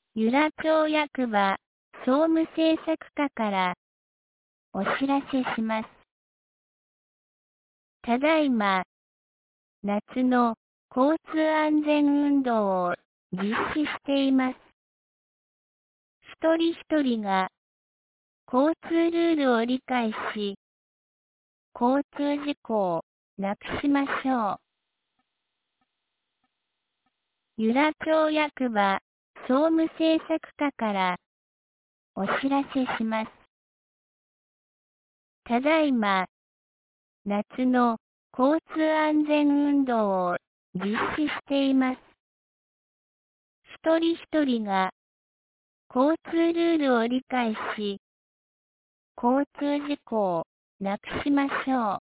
由良町役場総務政策課からお知らせします。ただいま、夏の交通安全運動を実施しています。一人一人が交通ルールを理解し、交通事故をなくしましょう。由良町役場総務政策課からお知らせします。ただいま、夏の交通安全運動を実施しています。一人一人が交通ルールを理解し、交通事故をなくしましょう。